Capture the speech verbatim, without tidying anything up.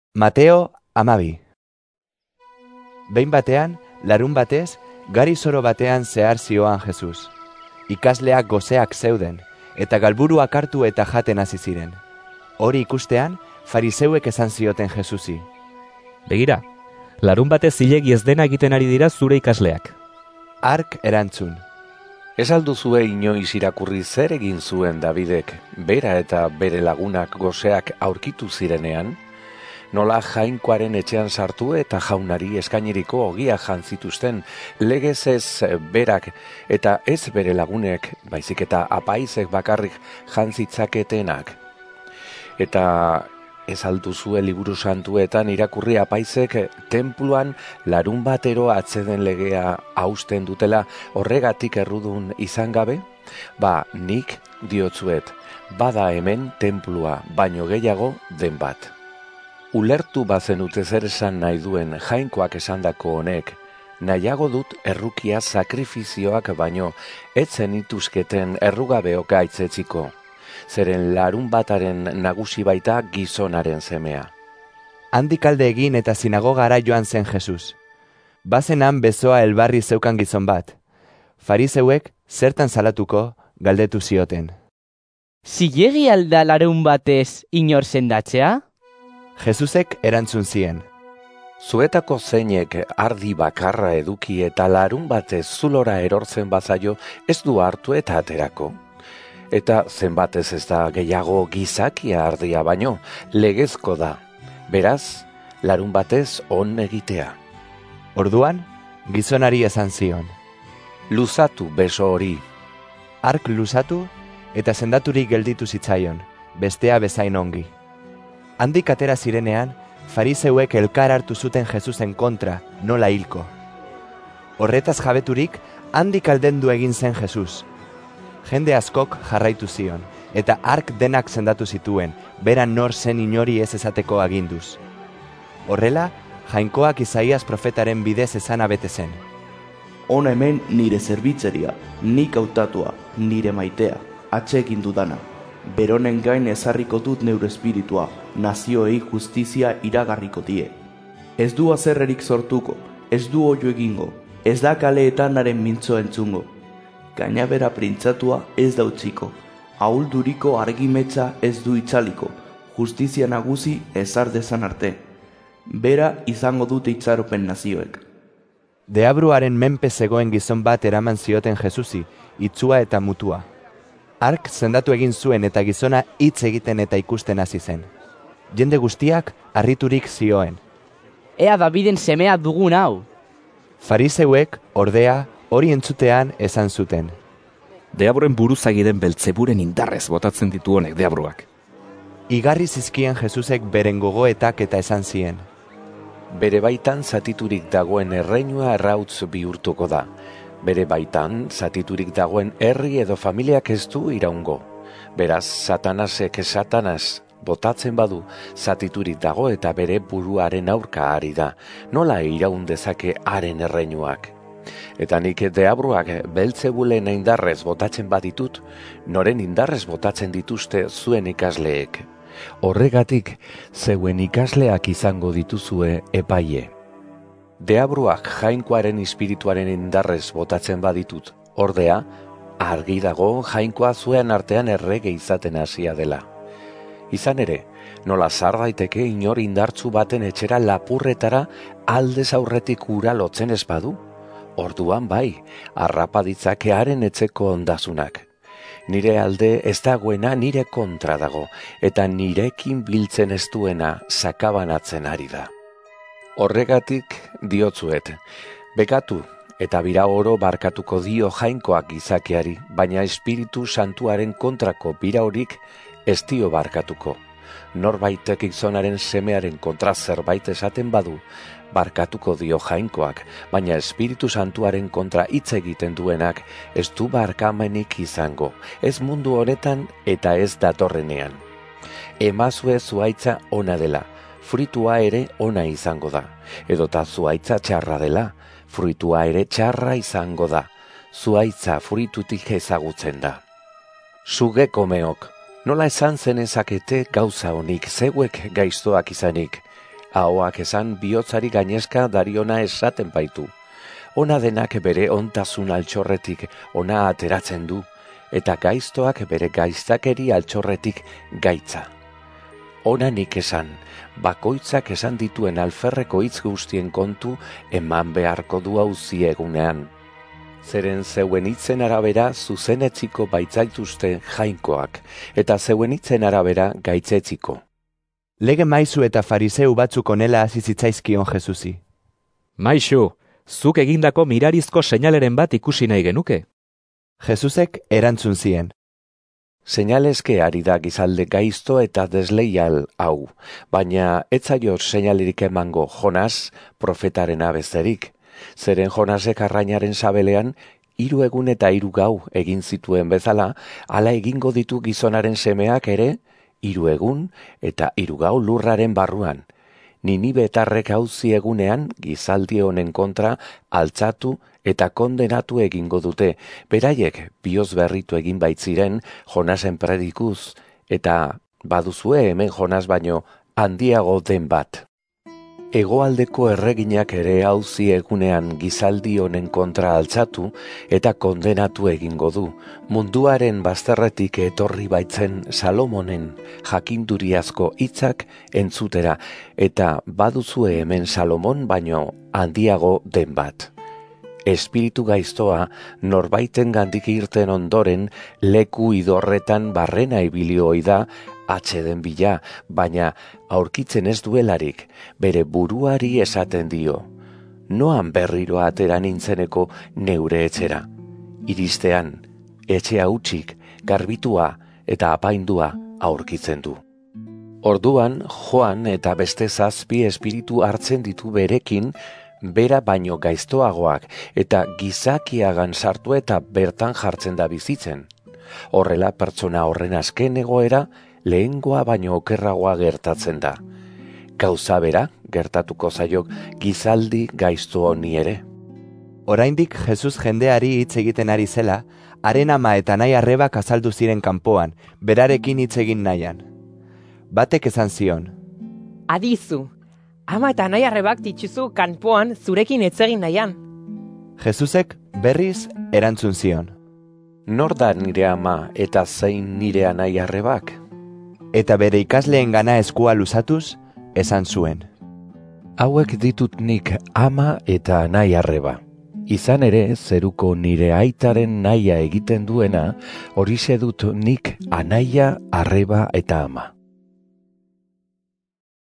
Mateo hamabi. Behin batean, larun batez, gari zoro batean zehar zioan Jesus. Ikasleak goseak zeuden, eta galburuak hartu eta jaten hasi ziren. Hori ikustean, fariseuek esan zioten Jesusi: Begira, larun batez zilegi ez dena egiten ari dira zure ikasleak. Hark erantzun: Ez alduzue inoiz irakurri zer egin zuen Davidek, bera eta bere lagunak goseak aurkitu zirenean? Nola jainkoaren etxean sartu eta jaunari eskainiriko ogia jantzituzten, legez ez berak eta ez bere lagunek, baizik eta apaizek bakarrik jantzitzaketenak. Eta ez alduzue liburu santuetan irakurri apaizek tenpluan larun batero atzeden legea hausten dutela horregatik errudun izan gabe? Ba, nik diotzuet, bada hemen tenplua baino gehiago den bat. Ulertu bazenute zer esan nahi duen jainkoak esandako honek, nahiago dut errukia sakrifizioak baino, etzen ituzketen errugabeok gaitzetziko, zeren larun bataren nagusi baita gizonaren semea. Handik alde egin eta sinagogara joan zen Jesus. Bazenan besoa elbarri zeukan gizon bat. Fariseuek zertan salatuko galdetu zioten. Zilegi alda larun batez inor sendatzea? Jesusek erantzun zien: Zuetako zeinek ardi bakarra eduki eta larun batez zulora erortzen bazaio ez du hartu eta aterako. Eta zenbatez ez da gehiago gizakia ardia baino, legezko da. Beraz, larun batez on egitea. Orduan, gizonari esan zion: Luzatu beso hori. Hark luzatu eta sendaturik gelditu zitzaion, bestea bezain ongi. Handik atera zirenean, fariseuek elkar hartu zuten Jesusen kontra, nola hilko. Horretaz jabeturik, handik aldendu egin zen Jesus. Jende askok jarraitu zion, eta hark denak sendatu zituen, beran nor zen inori ez esateko aginduz. Horrela, jainkoak Isaias profetaren bidez esana bete zen. Hona hemen nire zerbitzeria, nik hautatua, nire maitea, atxekin dudana. Beronen gain ezarriko dut neure espiritua, nazioei justizia iragarriko die. Ez du azerrerik sortuko, ez du oio egingo, ez da kaleetan haren mintzo entzungo. Gainabera printzatua ez da utziko, ahulduriko argimetza ez du itzaliko, justizia nagusi ezar dezan arte. Bera izango dute itxaropen nazioek. Deabruaren menpe zegoen gizon bat eraman zioten Jesusi, itzua eta mutua. Hark sendatu egin zuen eta gizona hitz egiten eta ikusten hasi zen. Jende guztiak harriturik zioen: Ea Daviden semea dugun hau. Fariseuek, ordea, hori entzutean esan zuten: Deabroen buruzagi den Beltzeburen indarrez botatzen ditu honek deabruak. Igarri zizkien Jesusek beren gogoetak eta esan zien: Bere baitan zatiturik dagoen erreinua errautz bihurtuko da. Bere baitan, zatiturik dagoen herri edo familiak ez du iraungo. Beraz, satanasek satanas botatzen badu, zatiturik dago eta bere buruaren aurka ari da. Nola iraun dezake haren erreinuak? Eta nik deabruak Beltzebulen indarrez botatzen baditut, noren indarrez botatzen dituzte zuen ikasleek. Horregatik, zeuen ikasleak izango dituzue epaie. Deabruak jainkoaren espirituaren indarrez botatzen baditut, ordea, argi dago jainkoa zuen artean errege izaten hasia dela. Izan ere, nola zar daiteke inor indartzu baten etxera lapurretara aldez aurretik ura lotzen ez badu? Orduan bai, harrapa ditzake haren etzeko ondasunak. Nire alde ez dagoena nire kontra dago, eta nirekin biltzen ez duena sakabanatzen ari da. Horregatik diotzuet, bekatu eta bira oro barkatuko dio jainkoak gizakiari, baina Espiritu Santuaren kontrako bira horik ez dio barkatuko. Norbaitek gizonaren semearen kontra zerbait esaten badu, barkatuko dio jainkoak, baina Espiritu Santuaren kontra hitz egiten duenak ez du barkamenik izango, ez mundu honetan eta ez datorrenean. Emazue zuhaitza ona dela, fruitua ere ona izango da, edota zuhaitza txarra dela, fruitua ere txarra izango da, zuhaitza fruitutik ezagutzen da. Sugekomeok, nola esan zenezakete gauza honik zeuek gaiztoak izanik, Ahoak esan bihotzari gainezka dariona esaten baitu. Ona denak bere ontasun altxorretik ona ateratzen du, eta gaiztoak bere gaiztakeri altxorretik gaitza. Ona nik esan, bakoitzak esan dituen alferreko hitz guztien kontu eman beharko du auzi egunean. Zeren zeuen hitzen arabera zuzenetziko baitzaituzte jainkoak, eta zeuen hitzen arabera gaitzetziko. Lege maizu eta fariseu batzuk onela hasi zitzaizkion Jesusi. Maixu, zuk egindako mirarizko seinaleren bat ikusi nahi genuke. Jesusek erantzun zien. Seinaleske ari da gizalde gaizto eta desleial hau, baina ez zaio seinalerik emango Jonas profetaren abesterik. Zeren Jonasek arrainaren sabelean hiru egun eta hiru gau egin zituen bezala, hala egingo ditu gizonaren semeak ere, hiru egun eta hiru gau lurraren barruan. Ninibetarrek auzi egunean gizaldi honen kontra altzatu eta kondenatu egingo dute, beraiek bioz berritu egin baitziren Jonasen predikuz, eta baduzue hemen Jonas baino handiago den bat. Hegoaldeko erreginak ere auzi egunean gizaldi honen kontra altzatu eta kondenatu egingo du, munduaren bazterretik etorri baitzen Salomonen jakinduriazko hitzak entzutera, eta baduzue hemen Salomon baino handiago den bat. Espiritu gaiztoa norbaiten gandik irten ondoren leku idorretan barrena ibili ohi da atxeden bila, baina aurkitzen ez duelarik, bere buruari esaten dio. Noan berriro atera nintzeneko neure etxera. Iristean, etxea hutsik, garbitua eta apaindua aurkitzen du. Orduan, Joan eta beste zazpi espiritu hartzen ditu berekin, bera baino gaiztoagoak eta gizakiagan sartu eta bertan jartzen da bizitzen. Horrela pertsona horren azken egoera, lehengoa baino okerragoa gertatzen da. Gauza bera gertatuko zaiok gizaldi gaizto honi ere. Oraindik Jesus jendeari hitz egiten ari zela, haren ama eta nahi arrebak azaldu ziren kanpoan, berarekin hitz egin nahian. Batek esan zion. Adizu, ama eta nahi arrebak ditzuzu kanpoan zurekin hitz egin nahian. Jesusek berriz erantzun zion. Nor da nire ama eta zein nire anai arrebak? Eta bere ikasleen gana eskua luzatuz, esan zuen. Hauek ditut nik ama eta anai arreba. Izan ere, zeruko nire aitaren naia egiten duena, horixe dut nik anaia, arreba eta ama.